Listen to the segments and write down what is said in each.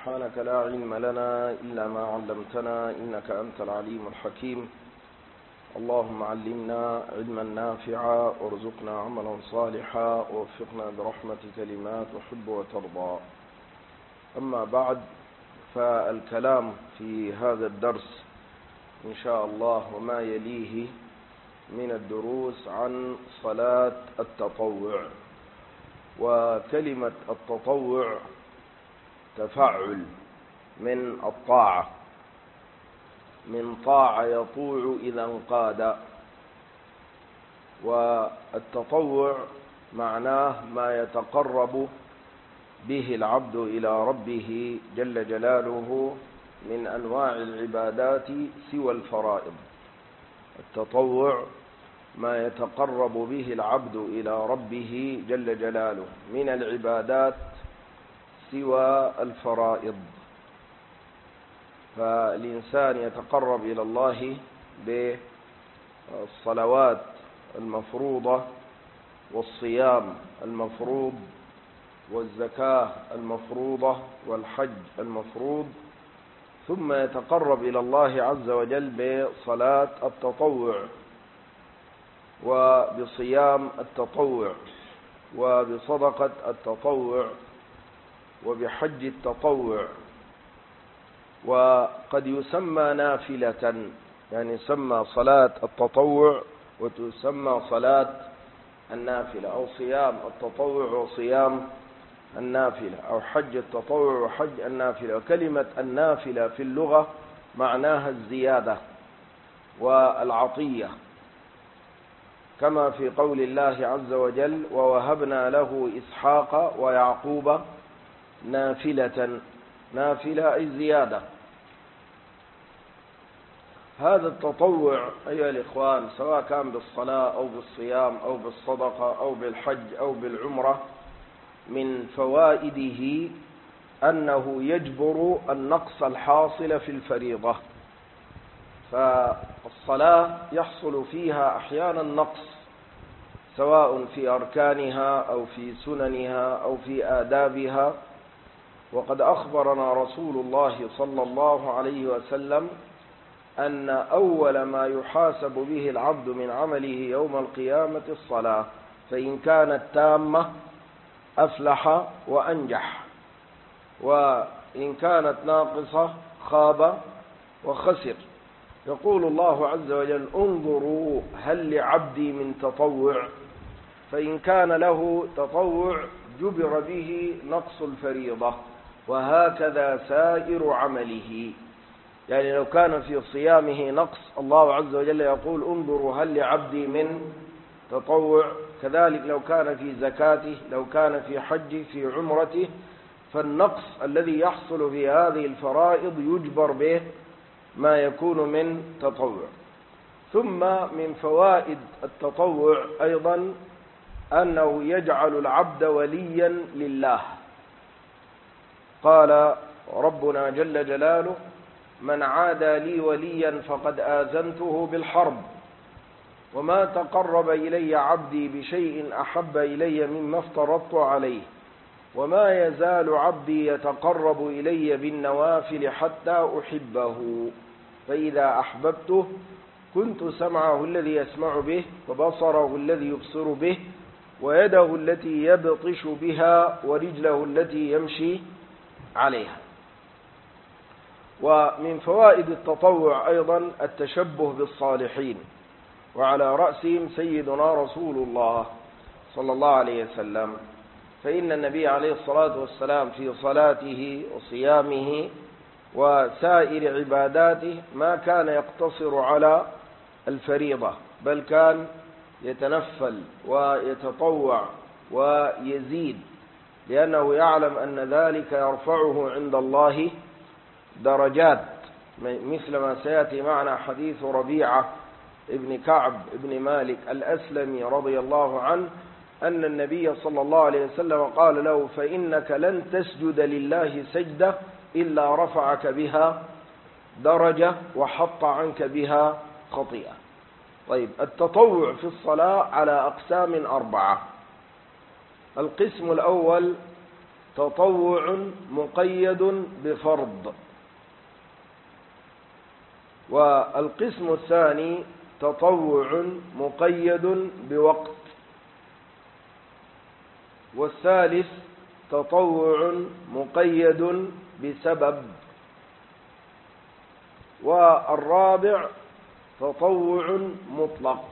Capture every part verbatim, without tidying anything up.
سبحانك لا علم لنا إلا ما علمتنا إنك أنت العليم الحكيم. اللهم علمنا علما نافعا وارزقنا عملا صالحا ووفقنا برحمتك لما تحب وترضى. أما بعد، فالكلام في هذا الدرس إن شاء الله وما يليه من الدروس عن صلاة التطوع. وكلمة التطوع تفعل من الطاعة، من طاعة يطوع إذا انقاد. والتطوع معناه ما يتقرب به العبد إلى ربه جل جلاله من أنواع العبادات سوى الفرائض. التطوع ما يتقرب به العبد إلى ربه جل جلاله من العبادات سوى الفرائض. فالإنسان يتقرب إلى الله بالصلوات المفروضة والصيام المفروض والزكاة المفروضة والحج المفروض، ثم يتقرب إلى الله عز وجل بصلاة التطوع وبصيام التطوع وبصدقة التطوع وبحج التطوع. وقد يسمى نافلة، يعني يسمى صلاة التطوع وتسمى صلاة النافلة، أو صيام التطوع وصيام النافلة، أو حج التطوع وحج النافلة. وكلمة النافلة في اللغة معناها الزيادة والعطية، كما في قول الله عز وجل: ووهبنا له إسحاق ويعقوب نافلة. نافلة أي زيادة. هذا التطوع أيها الإخوان، سواء كان بالصلاة أو بالصيام أو بالصدقة أو بالحج أو بالعمرة، من فوائده أنه يجبر النقص الحاصل في الفريضة. فالصلاة يحصل فيها أحيانا نقص، سواء في أركانها أو في سننها أو في آدابها. وقد أخبرنا رسول الله صلى الله عليه وسلم أن أول ما يحاسب به العبد من عمله يوم القيامة الصلاة، فإن كانت تامة أفلح وأنجح، وإن كانت ناقصة خاب وخسر. يقول الله عز وجل: انظروا هل لعبدي من تطوع، فإن كان له تطوع جبر به نقص الفريضة، وهكذا سائر عمله. يعني لو كان في صيامه نقص، الله عز وجل يقول: انظروا هل لعبدي من تطوع. كذلك لو كان في زكاته، لو كان في حجه، في عمرته، فالنقص الذي يحصل في هذه الفرائض يجبر به ما يكون من تطوع. ثم من فوائد التطوع أيضا أنه يجعل العبد وليا لله. قال ربنا جل جلاله: من عادى لي وليا فقد آذنته بالحرب، وما تقرب إلي عبدي بشيء أحب إلي مما افترضت عليه، وما يزال عبدي يتقرب إلي بالنوافل حتى أحبه، فإذا أحببته كنت سمعه الذي يسمع به، وبصره الذي يبصر به، ويده التي يبطش بها، ورجله التي يمشي عليها. ومن فوائد التطوع أيضا التشبه بالصالحين، وعلى رأسهم سيدنا رسول الله صلى الله عليه وسلم. فإن النبي عليه الصلاة والسلام في صلاته وصيامه وسائر عباداته ما كان يقتصر على الفريضة، بل كان يتنفل ويتطوع ويزيد، لأنه يعلم أن ذلك يرفعه عند الله درجات، مثل ما سيأتي معنا حديث ربيعة ابن كعب ابن مالك الأسلمي رضي الله عنه، أن النبي صلى الله عليه وسلم قال له: فإنك لن تسجد لله سجدة إلا رفعك بها درجة وحط عنك بها خطيئة. طيب، التطوع في الصلاة على أقسام أربعة. القسم الأول تطوع مقيد بفرض. والقسم الثاني تطوع مقيد بوقت. والثالث تطوع مقيد بسبب. والرابع تطوع مطلق.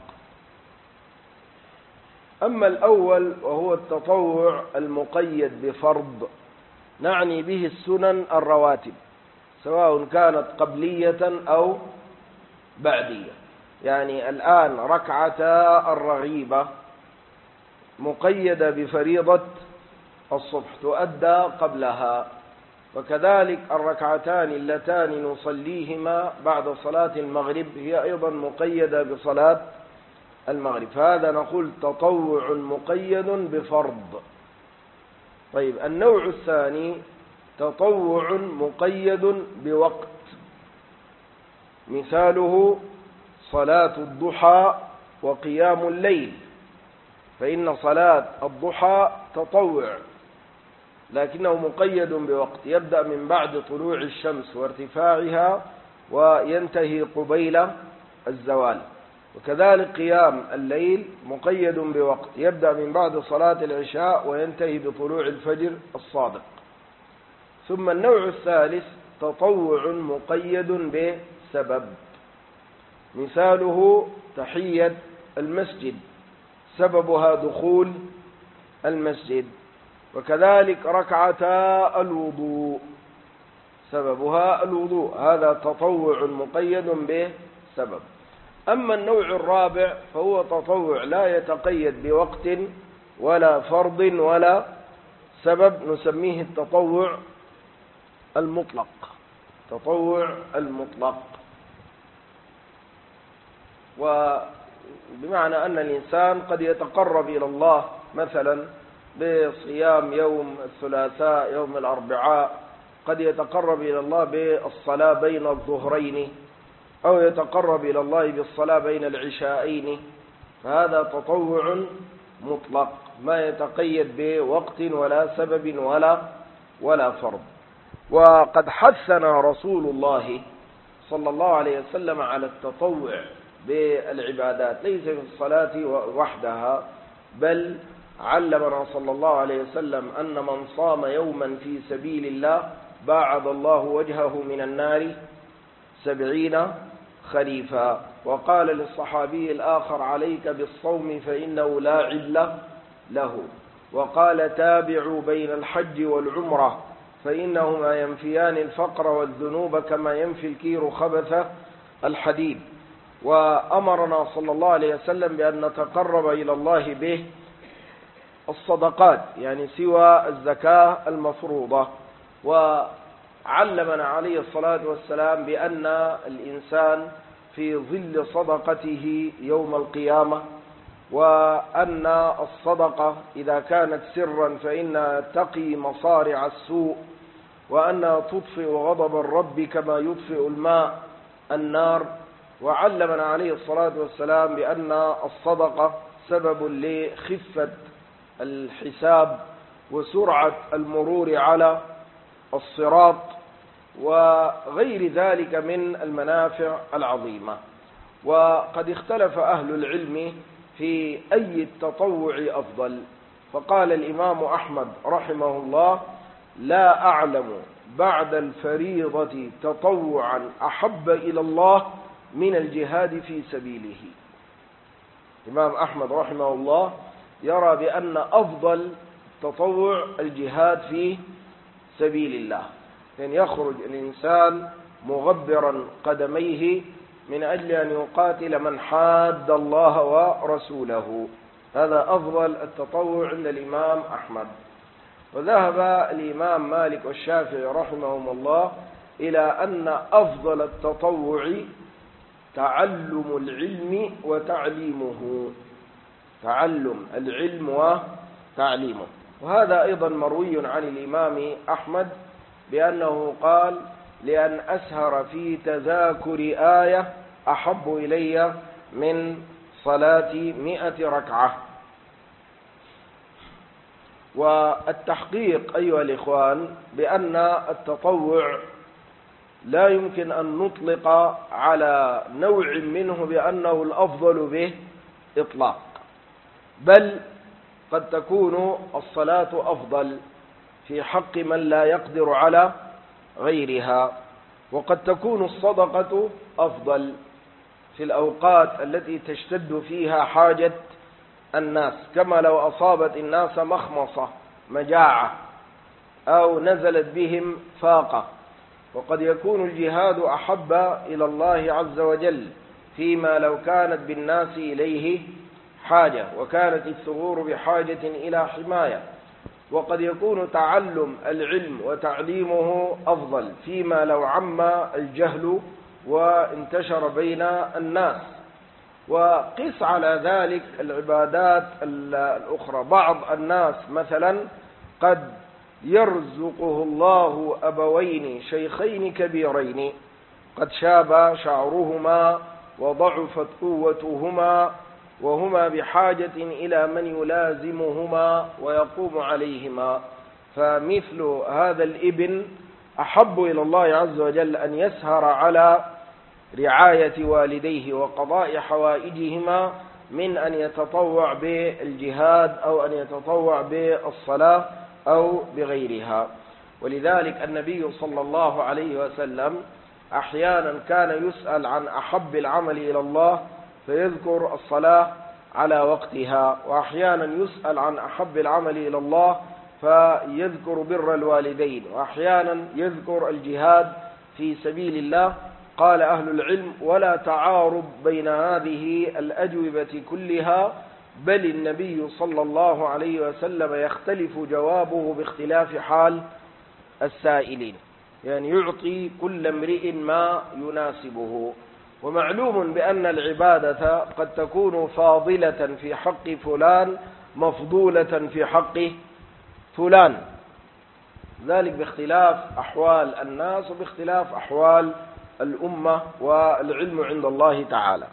أما الأول وهو التطوع المقيد بفرض، نعني به السنن الرواتب سواء كانت قبلية أو بعدية. يعني الآن ركعتا الرغيبة مقيدة بفريضة الصبح تؤدى قبلها، وكذلك الركعتان اللتان نصليهما بعد صلاة المغرب هي أيضا مقيدة بصلاة المغرب، فهذا نقول تطوع مقيد بفرض. طيب النوع الثاني تطوع مقيد بوقت، مثاله صلاة الضحى وقيام الليل، فإن صلاة الضحى تطوع لكنه مقيد بوقت يبدأ من بعد طلوع الشمس وارتفاعها وينتهي قبيل الزوال. وكذلك قيام الليل مقيد بوقت يبدأ من بعد صلاة العشاء وينتهي بطلوع الفجر الصادق. ثم النوع الثالث تطوع مقيد بسبب، مثاله تحية المسجد سببها دخول المسجد، وكذلك ركعتا الوضوء سببها الوضوء، هذا تطوع مقيد بسبب. أما النوع الرابع فهو تطوع لا يتقيد بوقت ولا فرض ولا سبب، نسميه التطوع المطلق. تطوع المطلق، وبمعنى أن الإنسان قد يتقرب إلى الله مثلا بصيام يوم الثلاثاء يوم الأربعاء، قد يتقرب إلى الله بالصلاة بين الظهرين، أو يتقرب إلى الله بالصلاة بين العشاءين، فهذا تطوع مطلق ما يتقيد بوقت ولا سبب ولا ولا فرض. وقد حثنا رسول الله صلى الله عليه وسلم على التطوع بالعبادات، ليس في الصلاة وحدها، بل علمنا صلى الله عليه وسلم أن من صام يوما في سبيل الله باعد الله وجهه من النار سبعين خريفا. وقال للصحابي الآخر عليك بالصوم فإنه لا علة له. وقال تابعوا بين الحج والعمرة فإنهما ينفيان الفقر والذنوب كما ينفي الكير خبث الحديد. وأمرنا صلى الله عليه وسلم بأن نتقرب إلى الله به الصدقات، يعني سوى الزكاة المفروضة. وعلمنا عليه الصلاة والسلام بأن الإنسان في ظل صدقته يوم القيامة، وأن الصدقة إذا كانت سرا فإنها تقي مصارع السوء، وأنها تطفئ غضب الرب كما يطفئ الماء النار. وعلمنا عليه الصلاة والسلام بأن الصدقة سبب لخفة الحساب وسرعة المرور على الصراط وغير ذلك من المنافع العظيمة. وقد اختلف أهل العلم في أي التطوع أفضل، فقال الإمام أحمد رحمه الله لا أعلم بعد الفريضة تطوعا أحب إلى الله من الجهاد في سبيله. الإمام أحمد رحمه الله يرى بأن أفضل تطوع الجهاد في سبيل الله، أن يخرج الإنسان مغبرا قدميه من أجل أن يقاتل من حاد الله ورسوله، هذا أفضل التطوع عند الإمام أحمد. وذهب الإمام مالك والشافعي رحمهم الله إلى أن أفضل التطوع تعلم العلم وتعليمه، تعلم العلم وتعليمه. وهذا أيضا مروي عن الإمام أحمد بأنه قال لأن أسهر في تذاكر آية أحب إلي من صلاة مئة ركعة. والتحقيق أيها الإخوان بأن التطوع لا يمكن أن نطلق على نوع منه بأنه الأفضل به إطلاق، بل قد تكون الصلاة أفضل في حق من لا يقدر على غيرها، وقد تكون الصدقة أفضل في الأوقات التي تشتد فيها حاجة الناس، كما لو أصابت الناس مخمصة مجاعة أو نزلت بهم فاقة. وقد يكون الجهاد أحب إلى الله عز وجل فيما لو كانت بالناس إليه حاجة وكانت الثغور بحاجة إلى حماية. وقد يكون تعلم العلم وتعليمه أفضل فيما لو عم الجهل وانتشر بين الناس. وقس على ذلك العبادات الأخرى. بعض الناس مثلا قد يرزقه الله أبوين شيخين كبيرين قد شاب شعرهما وضعفت قوتهما وهما بحاجة إلى من يلازمهما ويقوم عليهما، فمثل هذا الابن أحب إلى الله عز وجل أن يسهر على رعاية والديه وقضاء حوائجهما من أن يتطوع بالجهاد أو أن يتطوع بالصلاة أو بغيرها. ولذلك النبي صلى الله عليه وسلم أحيانا كان يسأل عن أحب العمل إلى الله فيذكر الصلاة على وقتها، وأحيانا يسأل عن أحب العمل إلى الله فيذكر بر الوالدين، وأحيانا يذكر الجهاد في سبيل الله. قال أهل العلم: ولا تعارض بين هذه الأجوبة كلها، بل النبي صلى الله عليه وسلم يختلف جوابه باختلاف حال السائلين، يعني يعطي كل امرئ ما يناسبه. ومعلوم بأن العبادة قد تكون فاضلة في حق فلان مفضولة في حق فلان، ذلك باختلاف أحوال الناس وباختلاف أحوال الأمة والعلم عند الله تعالى.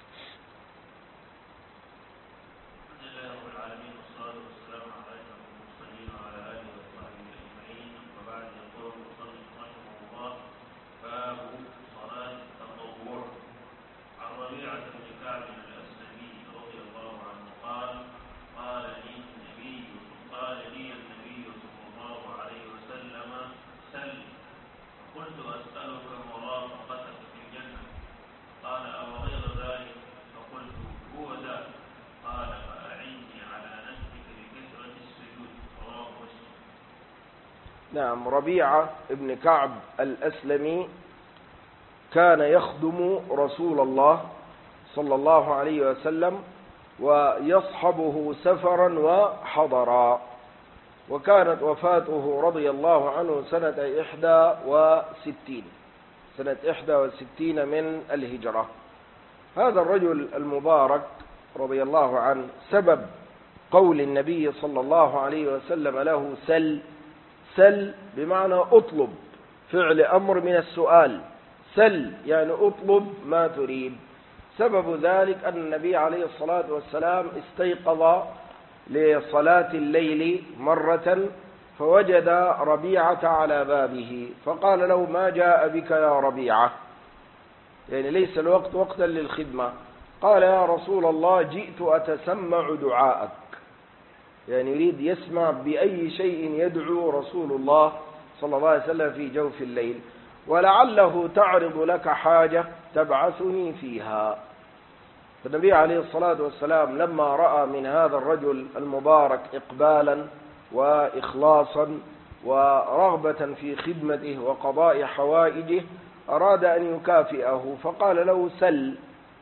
نعم، ربيعة ابن كعب الأسلمي كان يخدم رسول الله صلى الله عليه وسلم ويصحبه سفرا وحضرا، وكانت وفاته رضي الله عنه سنة إحدى وستين سنة إحدى وستين من الهجرة. هذا الرجل المبارك رضي الله عنه سبب قول النبي صلى الله عليه وسلم له سل سل بمعنى أطلب، فعل أمر من السؤال، سل يعني أطلب ما تريد. سبب ذلك أن النبي عليه الصلاة والسلام استيقظ لصلاة الليل مرة فوجد ربيعة على بابه، فقال له: ما جاء بك يا ربيعة؟ يعني ليس الوقت وقتا للخدمة. قال: يا رسول الله، جئت أتسمع دعاءك، يعني يريد يسمع بأي شيء يدعو رسول الله صلى الله عليه وسلم في جوف الليل، ولعله تعرض لك حاجة تبعثني فيها. فالنبي عليه الصلاة والسلام لما رأى من هذا الرجل المبارك إقبالا وإخلاصا ورغبة في خدمته وقضاء حوائجه أراد أن يكافئه، فقال له: سل.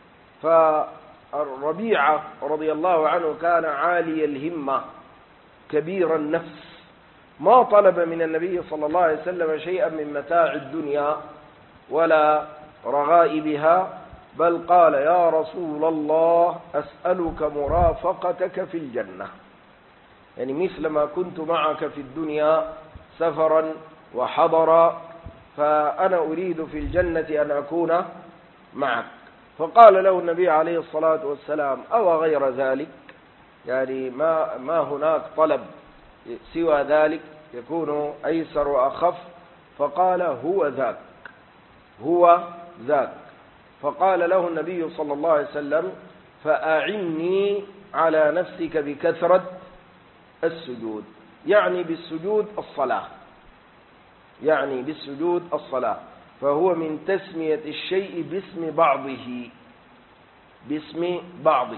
فالربيعة رضي الله عنه كان عالي الهمة كبير النفس، ما طلب من النبي صلى الله عليه وسلم شيئا من متاع الدنيا ولا رغائبها، بل قال: يا رسول الله، أسألك مرافقتك في الجنة، يعني مثل ما كنت معك في الدنيا سفرا وحضرا، فأنا أريد في الجنة أن أكون معك. فقال له النبي عليه الصلاة والسلام: أو غير ذلك، يعني ما, ما هناك طلب سوى ذلك يكون أيسر وأخف، فقال هو ذاك هو ذاك فقال له النبي صلى الله عليه وسلم فأعني على نفسك بكثرة السجود، يعني بالسجود الصلاة يعني بالسجود الصلاة فهو من تسمية الشيء باسم بعضه باسم بعضه.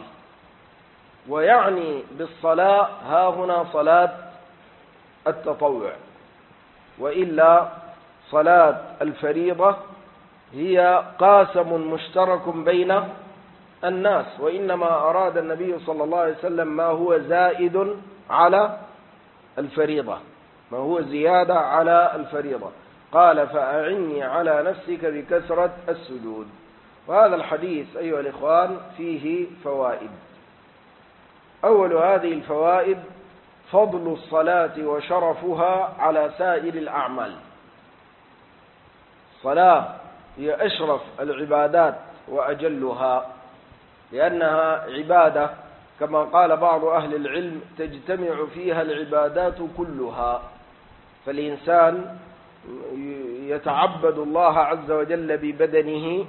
ويعني بالصلاة ها هنا صلاة التطوع، وإلا صلاة الفريضة هي قاسم مشترك بين الناس، وإنما أراد النبي صلى الله عليه وسلم ما هو زائد على الفريضة ما هو زيادة على الفريضة. قال فأعني على نفسك بكثرة السجود. وهذا الحديث أيها الإخوان فيه فوائد. أول هذه الفوائد فضل الصلاة وشرفها على سائر الأعمال. الصلاة هي أشرف العبادات وأجلها، لأنها عبادة كما قال بعض أهل العلم تجتمع فيها العبادات كلها، فالإنسان يتعبد الله عز وجل ببدنه.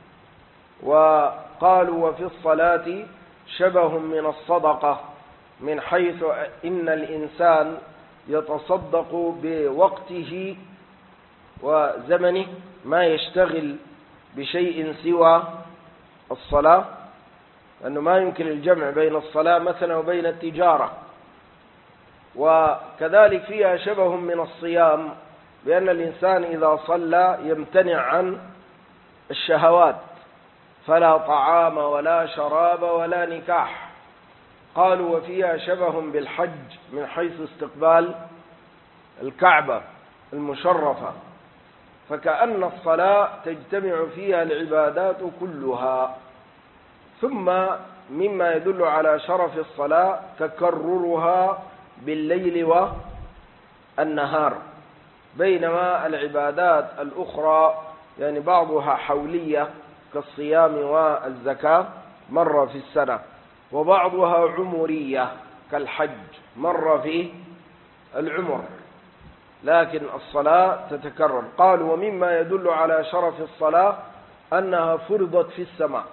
وقالوا وفي الصلاة شبه من الصدقة، من حيث إن الإنسان يتصدق بوقته وزمنه، ما يشتغل بشيء سوى الصلاة، لأنه ما يمكن الجمع بين الصلاة مثلا وبين التجارة. وكذلك فيها شبه من الصيام، بأن الإنسان إذا صلى يمتنع عن الشهوات، فلا طعام ولا شراب ولا نكاح. قالوا وفيها شبه بالحج من حيث استقبال الكعبة المشرفة، فكأن الصلاة تجتمع فيها العبادات كلها. ثم مما يدل على شرف الصلاة تكررها بالليل والنهار، بينما العبادات الأخرى يعني بعضها حولية كالصيام والزكاة مرة في السنة، وبعضها عمرية كالحج مرة في العمر، لكن الصلاة تتكرر. قالوا ومما يدل على شرف الصلاة أنها فرضت في السماء،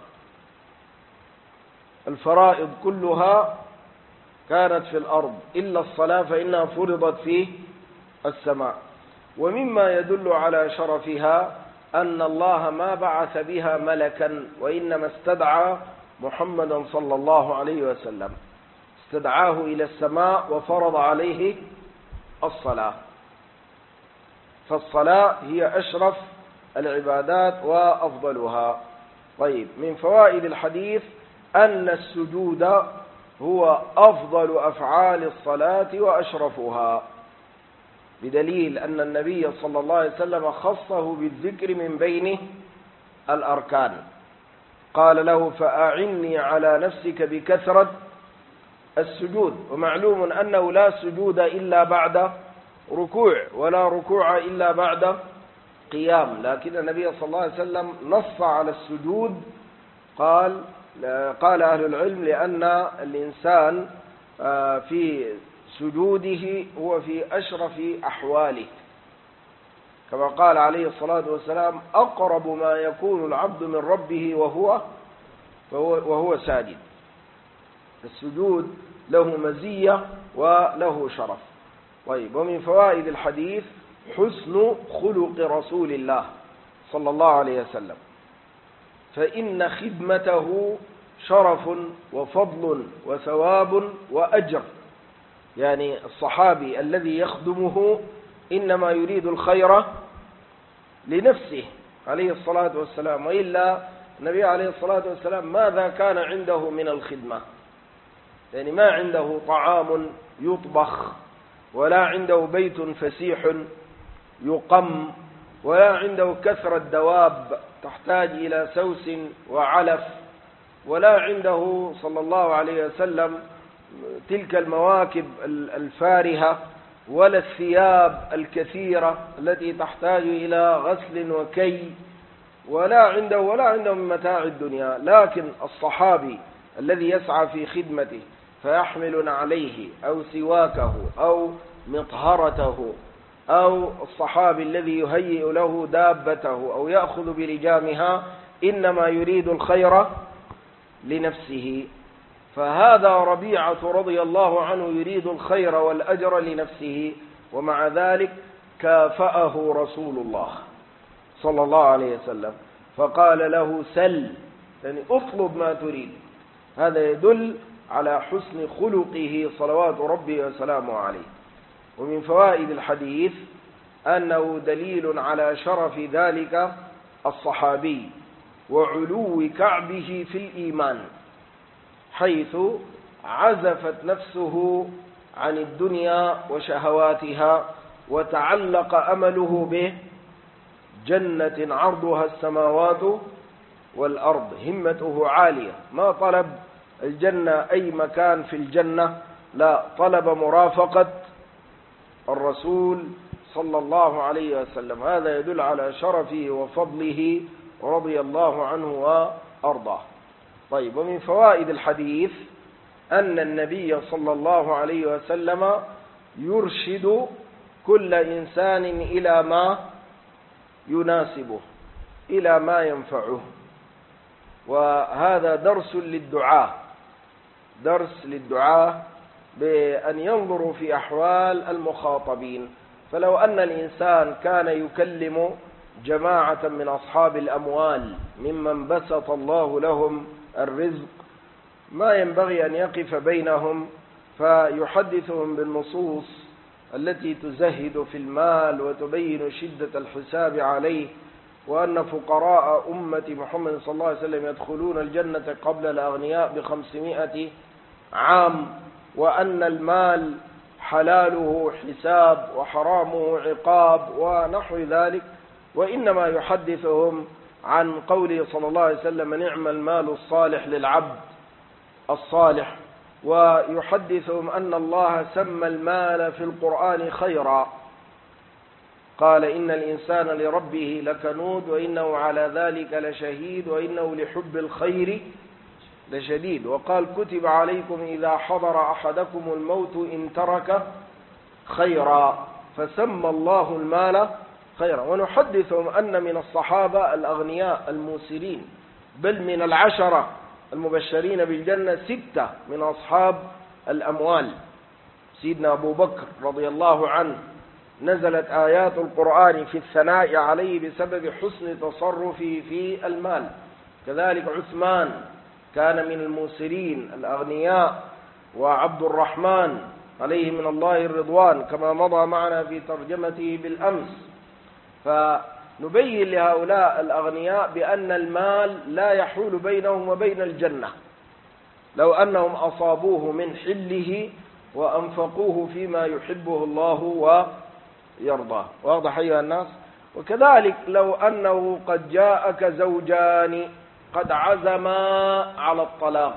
الفرائض كلها كانت في الأرض إلا الصلاة فإنها فرضت في السماء. ومما يدل على شرفها أن الله ما بعث بها ملكا، وإنما استدعى محمدا صلى الله عليه وسلم، استدعاه إلى السماء وفرض عليه الصلاة. فالصلاة هي أشرف العبادات وأفضلها. طيب، من فوائد الحديث أن السجود هو أفضل أفعال الصلاة وأشرفها، بدليل أن النبي صلى الله عليه وسلم خصه بالذكر من بين الأركان. قال له فأعني على نفسك بكثرة السجود. ومعلوم أنه لا سجود إلا بعد ركوع، ولا ركوع إلا بعد قيام، لكن النبي صلى الله عليه وسلم نص على السجود. قال قال أهل العلم لأن الإنسان في سجوده هو في أشرف أحواله، كما قال عليه الصلاة والسلام أقرب ما يكون العبد من ربه وهو وهو ساجد. السجود له مزية وله شرف. طيب، ومن فوائد الحديث حسن خلق رسول الله صلى الله عليه وسلم، فإن خدمته شرف وفضل وثواب وأجر. يعني الصحابي الذي يخدمه إنما يريد الخير لنفسه عليه الصلاة والسلام، وإلا النبي عليه الصلاة والسلام ماذا كان عنده من الخدمة؟ يعني ما عنده طعام يطبخ، ولا عنده بيت فسيح يقم، ولا عنده كثرة دواب تحتاج إلى سوس وعلف، ولا عنده صلى الله عليه وسلم تلك المواكب الفارهة، ولا الثياب الكثيرة التي تحتاج إلى غسل وكي، ولا عنده ولا عنده من متاع الدنيا. لكن الصحابي الذي يسعى في خدمته فيحمل عليه أو سواكه أو مطهرته أو الصحابي الذي يهيئ له دابته أو يأخذ بلجامها إنما يريد الخير لنفسه. فهذا ربيعة رضي الله عنه يريد الخير والأجر لنفسه، ومع ذلك كافأه رسول الله صلى الله عليه وسلم فقال له سل، يعني اطلب ما تريد. هذا يدل على حسن خلقه صلوات ربي وسلامه عليه. ومن فوائد الحديث أنه دليل على شرف ذلك الصحابي وعلو كعبه في الإيمان، حيث عزفت نفسه عن الدنيا وشهواتها وتعلق أمله به جنة عرضها السماوات والأرض. همته عالية، ما طلب الجنة أي مكان في الجنة، لا، طلب مرافقة الرسول صلى الله عليه وسلم. هذا يدل على شرفه وفضله رضي الله عنه وأرضاه. طيب، ومن فوائد الحديث أن النبي صلى الله عليه وسلم يرشد كل إنسان إلى ما يناسبه، إلى ما ينفعه. وهذا درس للدعاة، درس للدعاة بأن ينظروا في أحوال المخاطبين. فلو أن الإنسان كان يكلم جماعة من أصحاب الأموال ممن بسط الله لهم الرزق، ما ينبغي أن يقف بينهم فيحدثهم بالنصوص التي تزهد في المال وتبين شدة الحساب عليه، وأن فقراء أمة محمد صلى الله عليه وسلم يدخلون الجنة قبل الأغنياء بخمسمائة عام، وأن المال حلاله حساب وحرامه عقاب ونحو ذلك. وإنما يحدثهم عن قوله صلى الله عليه وسلم نعم المال الصالح للعبد الصالح، ويحدثهم أن الله سمى المال في القرآن خيرا، قال إن الإنسان لربه لكنود وإنه على ذلك لشهيد وإنه لحب الخير لشديد. وقال كتب عليكم إذا حضر أحدكم الموت إن ترك خيرا، فسمى الله المال خيرا. ونحدثهم أن من الصحابة الأغنياء الموسرين، بل من العشرة المبشرين بالجنة ستة من أصحاب الأموال. سيدنا أبو بكر رضي الله عنه نزلت آيات القرآن في الثناء عليه بسبب حسن تصرفه في المال. كذلك عثمان كان من الموسرين الأغنياء، وعبد الرحمن عليه من الله الرضوان كما مضى معنا في ترجمته بالأمس. فنبين لهؤلاء الأغنياء بأن المال لا يحول بينهم وبين الجنة، لو أنهم أصابوه من حله وأنفقوه فيما يحبه الله ويرضاه. واضح أيها الناس؟ وكذلك لو أنه قد جاءك زوجان قد عزما على الطلاق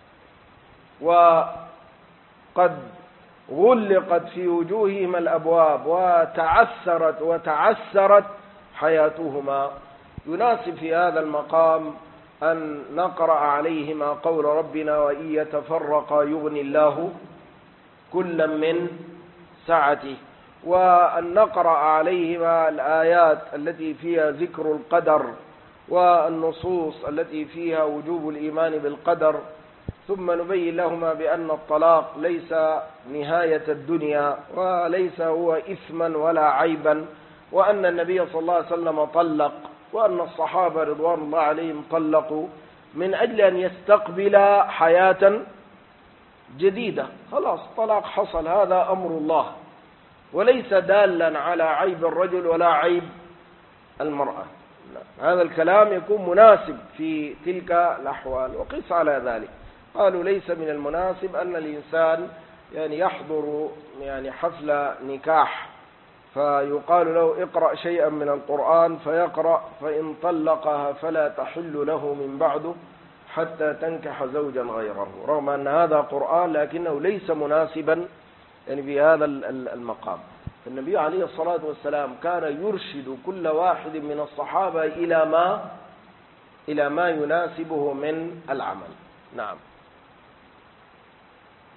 وقد غلقت في وجوههما الأبواب وتعثرت وتعسرت حياتهما، يناسب في هذا المقام أن نقرأ عليهما قول ربنا وإن يتفرقا يغني الله كلا من سعته، وأن نقرأ عليهما الآيات التي فيها ذكر القدر والنصوص التي فيها وجوب الإيمان بالقدر، ثم نبين لهما بأن الطلاق ليس نهاية الدنيا وليس هو إثما ولا عيبا، وأن النبي صلى الله عليه وسلم طلق، وأن الصحابة رضوان الله عليهم طلقوا من أجل أن يستقبل حياة جديدة. خلاص طلاق حصل، هذا أمر الله، وليس دالا على عيب الرجل ولا عيب المرأة. هذا الكلام يكون مناسب في تلك الأحوال. وقس على ذلك قالوا ليس من المناسب أن الإنسان يعني يحضر يعني حفل نكاح فيقال له اقرأ شيئا من القرآن فيقرأ، فإن طلقها فلا تحل له من بعده حتى تنكح زوجا غيره، رغم أن هذا قرآن لكنه ليس مناسبا يعني في هذا المقام. النبي عليه الصلاة والسلام كان يرشد كل واحد من الصحابة إلى ما إلى ما يناسبه من العمل. نعم.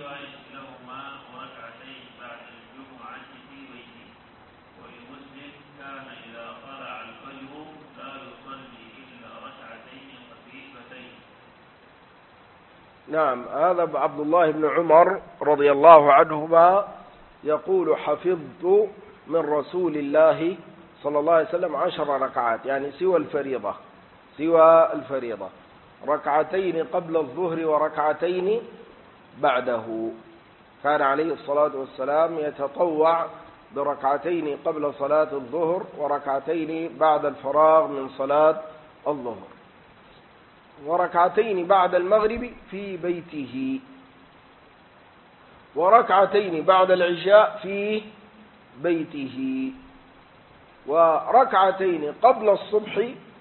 رواية لهما وركعتين بعد الجمعة في بيته. ولمسلم كان إذا طلع الفجر لا يصلي إلا ركعتين خفيفتين. نعم، هذا عبد الله بن عمر رضي الله عنهما يقول: حفظت من رسول الله صلى الله عليه وسلم عشر ركعات، يعني سوى الفريضة سوى الفريضة ركعتين قبل الظهر وركعتين بعده. كان عليه الصلاة والسلام يتطوع بركعتين قبل صلاة الظهر وركعتين بعد الفراغ من صلاة الظهر، وركعتين بعد المغرب في بيته، وركعتين بعد العشاء في بيته، وركعتين قبل الصبح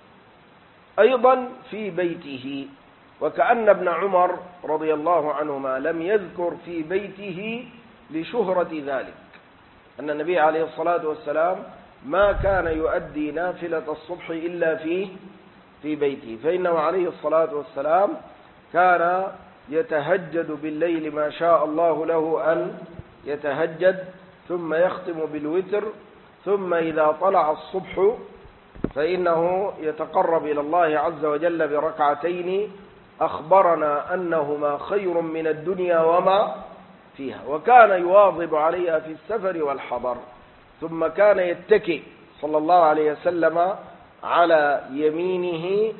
أيضا في بيته. وكأن ابن عمر رضي الله عنهما لم يذكر في بيته لشهرة ذلك، أن النبي عليه الصلاة والسلام ما كان يؤدي نافلة الصبح إلا في في بيته، فإنه عليه الصلاة والسلام كان يتهجد بالليل ما شاء الله له أن يتهجد، ثم يختم بالوتر، ثم إذا طلع الصبح فإنه يتقرب إلى الله عز وجل بركعتين أخبرنا أنهما خير من الدنيا وما فيها، وكان يواظب عليها في السفر والحضر. ثم كان يتكئ صلى الله عليه وسلم على يمينه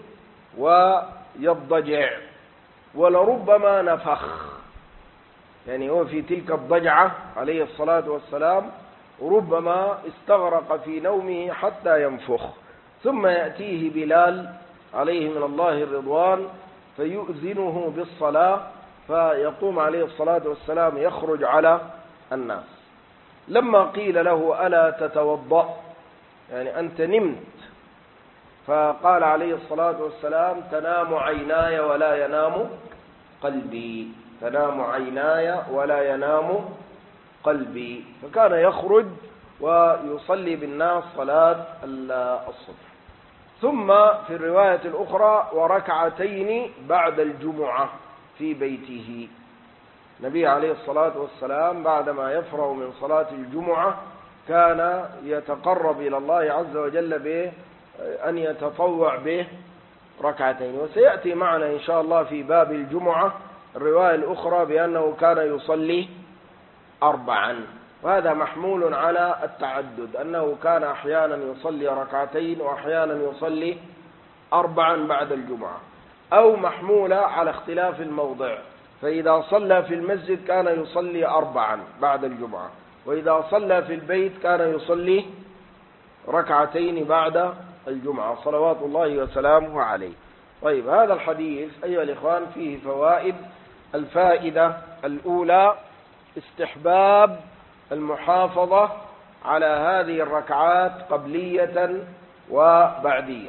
ويضجع، ولربما نفخ، يعني هو في تلك الضجعة عليه الصلاة والسلام ربما استغرق في نومه حتى ينفخ، ثم يأتيه بلال عليه من الله الرضوان فيؤذنه بالصلاة، فيقوم عليه الصلاة والسلام يخرج على الناس. لما قيل له: ألا تتوضأ؟ يعني أنت نمت. فقال عليه الصلاة والسلام: تنام عيناي ولا ينام قلبي، تنام عيناي ولا ينام قلبي. فكان يخرج ويصلي بالناس صلاة الصبح. ثم في الرواية الأخرى: وركعتين بعد الجمعة في بيته. النبي عليه الصلاة والسلام بعدما يفرغ من صلاة الجمعة كان يتقرب إلى الله عز وجل بأن يتطوع به ركعتين. وسيأتي معنا إن شاء الله في باب الجمعة الرواية الأخرى بأنه كان يصلي أربعا، وهذا محمول على التعدد، أنه كان أحيانا يصلي ركعتين وأحيانا يصلي أربعا بعد الجمعة، أو محمولة على اختلاف الموضع، فإذا صلى في المسجد كان يصلي أربعا بعد الجمعة، وإذا صلى في البيت كان يصلي ركعتين بعد الجمعة صلوات الله وسلامه عليه. طيب، هذا الحديث أيها الإخوان فيه فوائد. الفائدة الأولى: استحباب المحافظة على هذه الركعات قبلية وبعدية.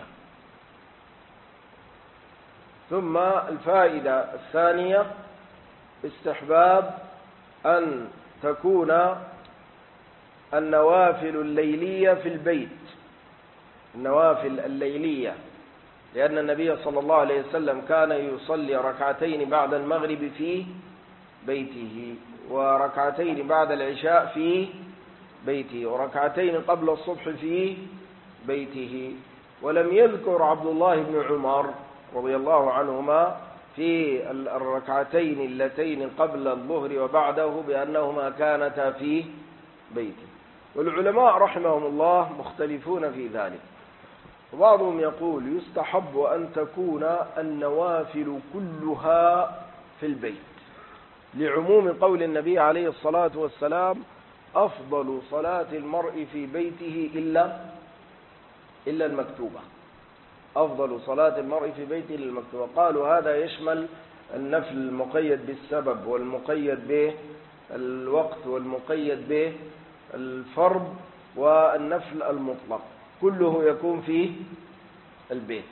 ثم الفائدة الثانية: استحباب أن تكون النوافل الليلية في البيت، النوافل الليلية، لأن النبي صلى الله عليه وسلم كان يصلي ركعتين بعد المغرب في بيته، وركعتين بعد العشاء في بيته، وركعتين قبل الصبح في بيته. ولم يذكر عبد الله بن عمر رضي الله عنهما في الركعتين اللتين قبل الظهر وبعده بأنهما كانتا في بيته. والعلماء رحمهم الله مختلفون في ذلك، وبعضهم يقول يستحب أن تكون النوافل كلها في البيت، لعموم قول النبي عليه الصلاة والسلام: أفضل صلاة المرء في بيته إلا إلا المكتوبة، أفضل صلاة المرء في بيته إلا المكتوبة. قالوا هذا يشمل النفل المقيد بالسبب والمقيد بالوقت والمقيد بالفرض والنفل المطلق، كله يكون في البيت.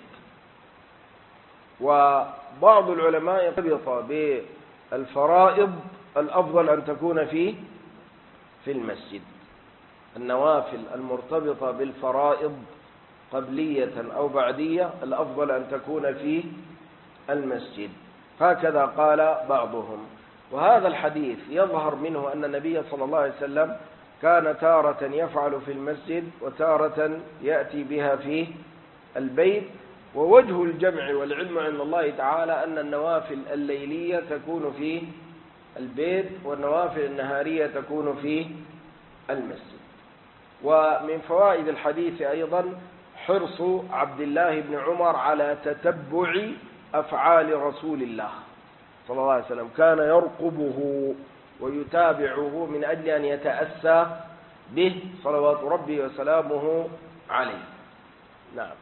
وبعض العلماء يرتبط بالفرائض الأفضل أن تكون في في المسجد، النوافل المرتبطة بالفرائض قبلية أو بعدية الأفضل أن تكون في المسجد، هكذا قال بعضهم. وهذا الحديث يظهر منه أن النبي صلى الله عليه وسلم كان تارة يفعل في المسجد وتارة يأتي بها في البيت. ووجه الجمع والعلم عند الله تعالى أن النوافل الليلية تكون في البيت والنوافل النهارية تكون في المسجد. ومن فوائد الحديث أيضا حرص عبد الله بن عمر على تتبع أفعال رسول الله صلى الله عليه وسلم، كان يرقبه ويتابعه من أجل أن يتأسى به صلوات ربي وسلامه عليه. نعم.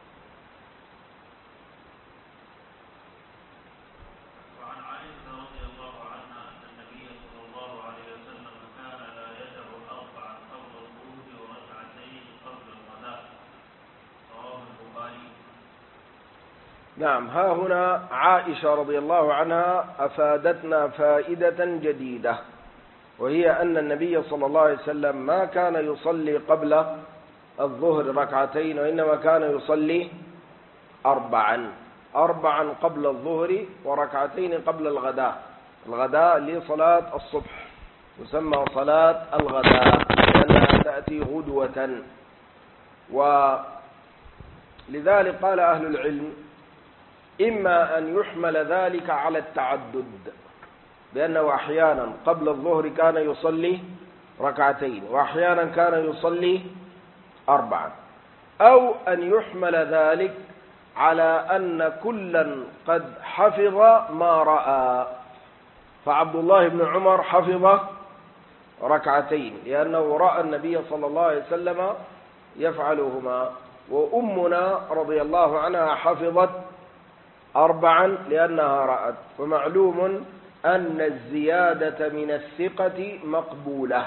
وعن عائشة رضي الله عنها أن النبي صلى الله عليه وسلم كان لا يدع أربعا قبل الظهر وركعتين قبل الغداء. رواه البخاري. نعم. ها هنا عائشة رضي الله عنها أفادتنا فائدة جديدة، وهي أن النبي صلى الله عليه وسلم ما كان يصلي قبل الظهر ركعتين، وإنما كان يصلي أربعا أربعا قبل الظهر وركعتين قبل الغداء. الغداء لصلاة الصبح تسمى صلاة الغداء لأنها تأتي غدوة. ولذلك قال أهل العلم إما أن يحمل ذلك على التعدد، بأنه أحيانا قبل الظهر كان يصلي ركعتين وأحيانا كان يصلي أربعا، أو أن يحمل ذلك على أن كلا قد حفظ ما رأى. فعبد الله بن عمر حفظ ركعتين لأنه رأى النبي صلى الله عليه وسلم يفعلهما، وأمنا رضي الله عنها حفظت أربعا لأنها رأت. ومعلوم أن الزيادة من الثقة مقبولة،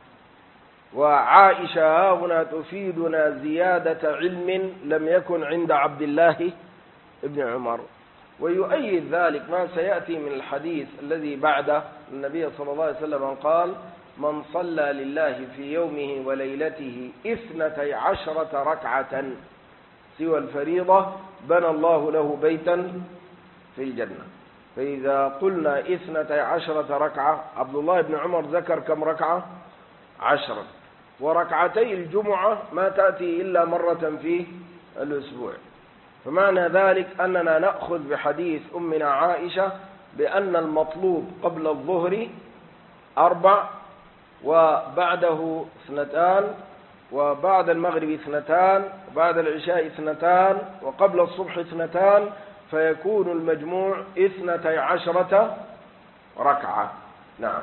وعائشة هنا تفيدنا زيادة علم لم يكن عند عبد الله بن عمر. ويؤيد ذلك ما سيأتي من الحديث الذي بعده. النبي صلى الله عليه وسلم قال: من صلى لله في يومه وليلته اثنتي عشرة ركعة سوى الفريضة بنى الله له بيتا في الجنة. فإذا قلنا اثنتي عشرة ركعة، عبد الله بن عمر ذكر كم ركعة؟ عشرة. وركعتي الجمعة ما تأتي إلا مرة في الأسبوع. فمعنى ذلك أننا نأخذ بحديث أمنا عائشة بأن المطلوب قبل الظهر أربع، وبعده اثنتان، وبعد المغرب اثنتان، وبعد العشاء اثنتان، وقبل الصبح اثنتان، فيكون المجموع اثنتي عشرة ركعة. نعم.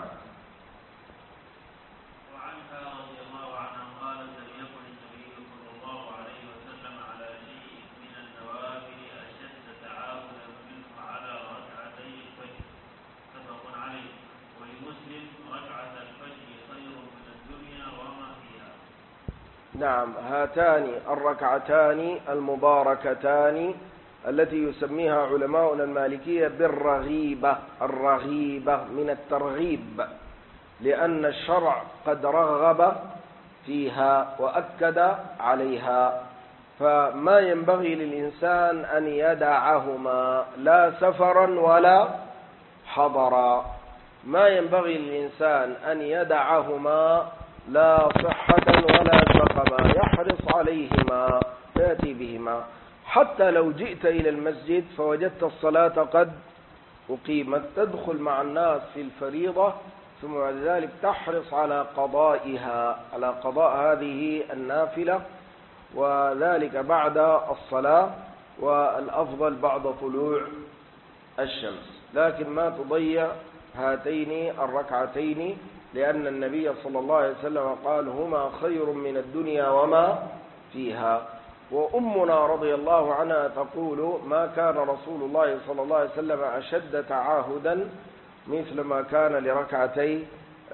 وعنها رضي الله عنها قالت: لم يكن النبي صلى الله عليه وسلم على شيء من النوافل أشد تعاونا منه على ركعتي الفجر. متفق عليه. ولمسلم: ركعة الفجر خير من الدنيا وما فيها. نعم. هاتان الركعتان المباركتان التي يسميها علماؤنا المالكية بالرغيبة، الرغيبة من الترغيب، لأن الشرع قد رغب فيها وأكد عليها. فما ينبغي للإنسان أن يدعهما لا سفرا ولا حضرا، ما ينبغي للإنسان أن يدعهما لا صحة ولا سقما، يحرص عليهما يأتي بهما. حتى لو جئت إلى المسجد فوجدت الصلاة قد أقيمت، تدخل مع الناس في الفريضة، ثم بعد ذلك تحرص على قضائها، على قضاء هذه النافلة، وذلك بعد الصلاة، والأفضل بعد طلوع الشمس. لكن ما تضيع هاتين الركعتين، لأن النبي صلى الله عليه وسلم قال: هما خير من الدنيا وما فيها. وأمنا رضي الله عنها تقول: ما كان رسول الله صلى الله عليه وسلم أشد تعاهدا مثل ما كان لركعتي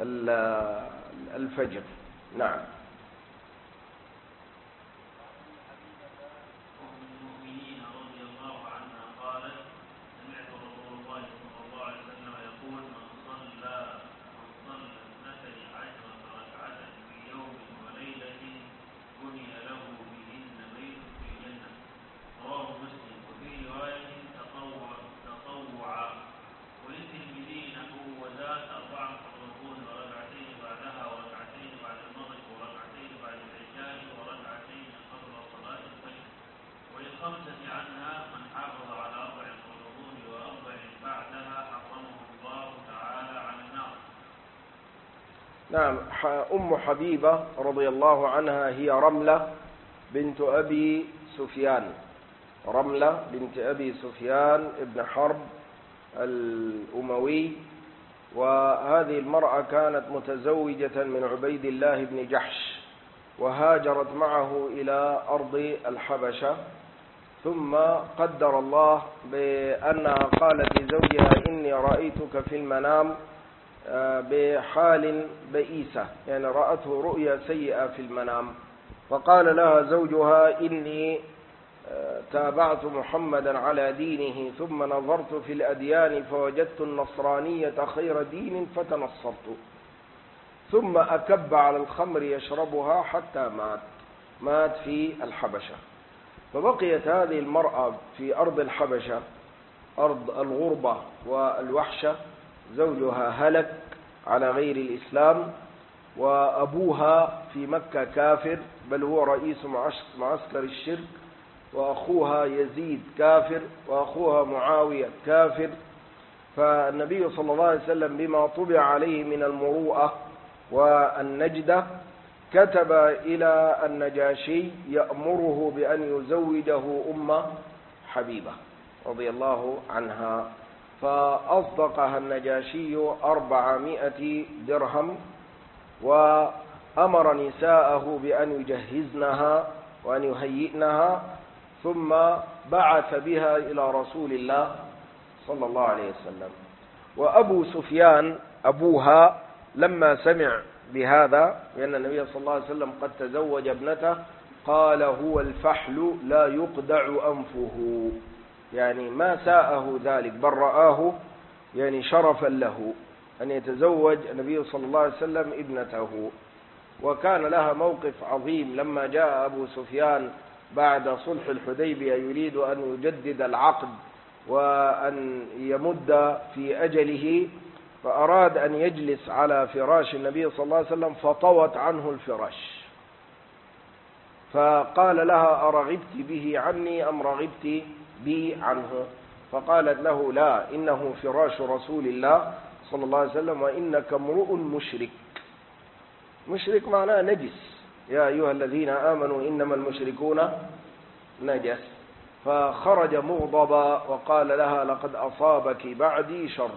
الفجر. نعم. وللترمذي نحو وذات نعم. أم حبيبة رضي الله عنها هي رملة بنت أبي سفيان، رملة بنت أبي سفيان ابن حرب الأموي. وهذه المرأة كانت متزوجة من عبيد الله بن جحش، وهاجرت معه إلى أرض الحبشة. ثم قدر الله بأنها قالت لزوجها: إني رأيتك في المنام بحال بئيسة، يعني رأته رؤيا سيئة في المنام. فقال لها زوجها: إني تابعت محمدا على دينه، ثم نظرت في الأديان فوجدت النصرانية خير دين فتنصرت. ثم أكب على الخمر يشربها حتى مات، مات في الحبشة. فبقيت هذه المرأة في أرض الحبشة، أرض الغربة والوحشة. زوجها هلك على غير الإسلام، وأبوها في مكة كافر، بل هو رئيس معسكر الشرك، وأخوها يزيد كافر، وأخوها معاوية كافر. فالنبي صلى الله عليه وسلم بما طبع عليه من المروءة والنجدة كتب إلى النجاشي يأمره بأن يزوجه أم حبيبة رضي الله عنها. فأصدقها النجاشي أربعمائة درهم، وأمر نساءه بأن يجهزنها وأن يهيئنها، ثم بعث بها إلى رسول الله صلى الله عليه وسلم. وأبو سفيان أبوها لما سمع بهذا، لأن النبي صلى الله عليه وسلم قد تزوج ابنته، قال: هو الفحل لا يقدع أنفه، يعني ما ساءه ذلك، بل رآه يعني شرفا له أن يتزوج النبي صلى الله عليه وسلم ابنته. وكان لها موقف عظيم لما جاء أبو سفيان بعد صلح الحديبية يريد أن يجدد العقد وأن يمد في أجله، فأراد أن يجلس على فراش النبي صلى الله عليه وسلم، فطوت عنه الفراش. فقال لها: أرغبت به عني أم رغبت بي عنه؟ فقالت له: لا، إنه فراش رسول الله صلى الله عليه وسلم، وإنك امرؤ مشرك. مشرك معناه نجس، يا أيها الذين آمنوا إنما المشركون نجس. فخرج مغضبا وقال لها: لقد أصابك بعدي شر.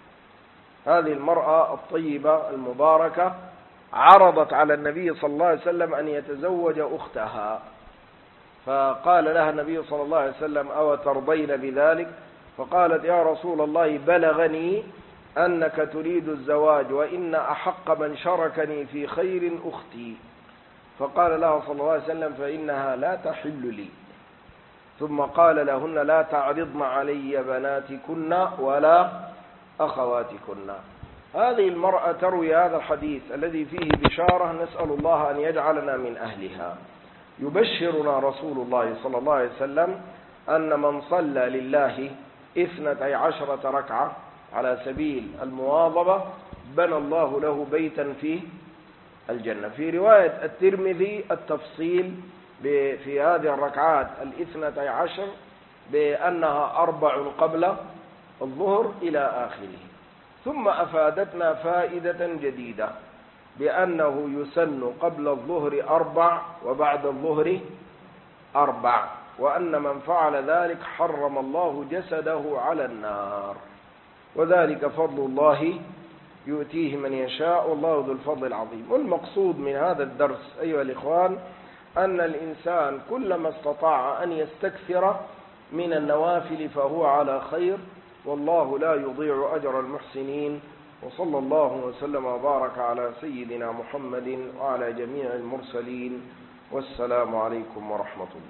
هذه المرأة الطيبة المباركة عرضت على النبي صلى الله عليه وسلم أن يتزوج أختها، فقال لها النبي صلى الله عليه وسلم: أو ترضين بذلك؟ فقالت: يا رسول الله، بلغني أنك تريد الزواج، وإن أحق من شركني في خير أختي. فقال لها صلى الله عليه وسلم: فإنها لا تحل لي. ثم قال لهن: لا تعرضن علي بناتكن ولا أخواتكن. هذه المرأة تروي هذا الحديث الذي فيه بشارة، نسأل الله أن يجعلنا من أهلها. يبشرنا رسول الله صلى الله عليه وسلم أن من صلى لله اثنتي عشرة ركعة على سبيل المواظبة بنى الله له بيتا في الجنة. في رواية الترمذي التفصيل في هذه الركعات الاثنتي عشر بأنها أربع قبل الظهر إلى آخره. ثم أفادتنا فائدة جديدة بأنه يسن قبل الظهر أربع وبعد الظهر أربع، وأن من فعل ذلك حرم الله جسده على النار، وذلك فضل الله يؤتيه من يشاء، والله ذو الفضل العظيم. والمقصود من هذا الدرس أيها الإخوان أن الإنسان كلما استطاع أن يستكثر من النوافل فهو على خير، والله لا يضيع أجر المحسنين. وصلى الله وسلم وبارك على سيدنا محمد وعلى جميع المرسلين، والسلام عليكم ورحمة الله.